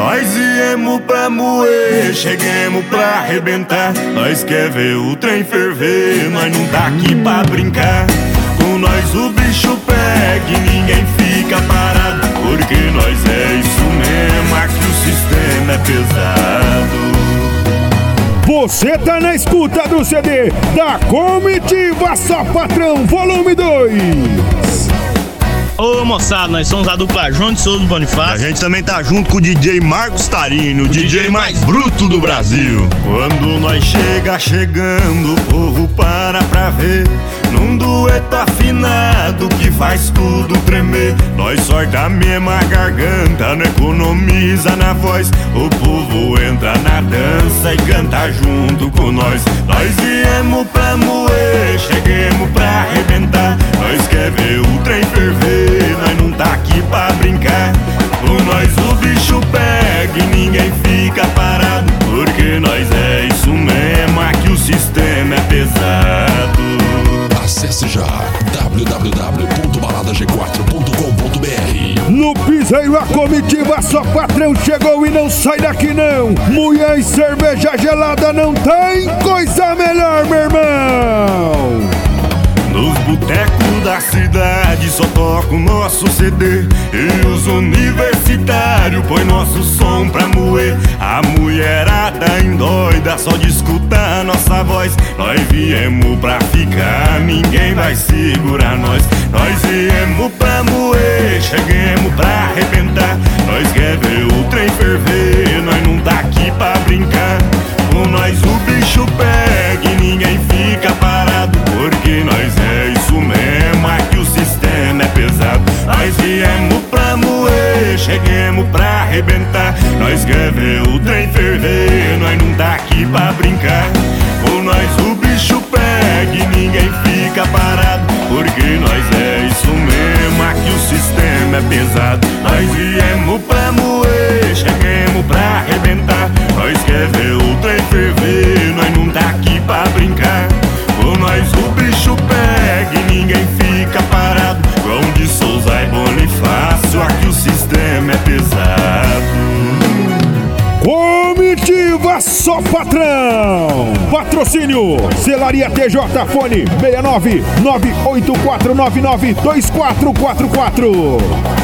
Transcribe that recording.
Nós viemos pra moer, cheguemos pra arrebentar. Nós quer ver o trem ferver, nós não tá aqui pra brincar. Com nós o bicho pega e ninguém fica parado, porque nós é isso mesmo, aqui o sistema é pesado. Você tá na escuta do CD da Comitiva Só Patrão, volume 2. Ô moçada, nós somos a dupla João de Souza do Bonifácio. A gente também tá junto com o DJ Marcos Tarino, o DJ mais bruto do Brasil. Quando nós chegando, o povo para pra ver. Num dueto afinado que faz tudo tremer. Nós sorta a mesma garganta, não economiza na voz. O povo entra na dança e canta junto com nós. Nós viemos pra moer, cheguemos pra arrebentar. Nós quer ver o trem ferver, nós não tá aqui pra brincar. Com nós o bicho pega e ninguém fica parado, porque nós é isso mesmo, aqui o sistema é pesado. Acesse já www.baladag4.com.br. No piseiro a Comitiva Só Patrão chegou e não sai daqui não. Mulher e cerveja gelada não tem coisa melhor, meu irmão. Nos botecos da cidade só toca o nosso CD, e os universitários põe nosso som pra moer. A mulherada endoida só de escutar nossa voz. Nós viemos pra ficar, ninguém vai segurar nós. Nós viemos pra moer, cheguemos pra arrebentar. Nós quer ver o trem ferver, nós não tá aqui pra brincar. Com nós o bicho pega e ninguém fica parado, porque nós é isso mesmo, aqui o sistema é pesado. Nós viemos pra moer, cheguemos pra arrebentar. Nós quer ver o trem ferver, nós não tá aqui pra brincar. Com nós o bicho pega e ninguém fica parado, porque nós é isso mesmo, aqui o sistema é pesado. Nós viemos pra moer, cheguemos pra arrebentar. Nós quer ver o trem ferver, nós não tá aqui pra brincar. Com nós o bicho pega e ninguém fica parado. João de Souza e Bonifácio, aqui o sistema é pesado. Comitiva Só Patrão. Patrocínio Celaria TJ, fone 69 98499 2444.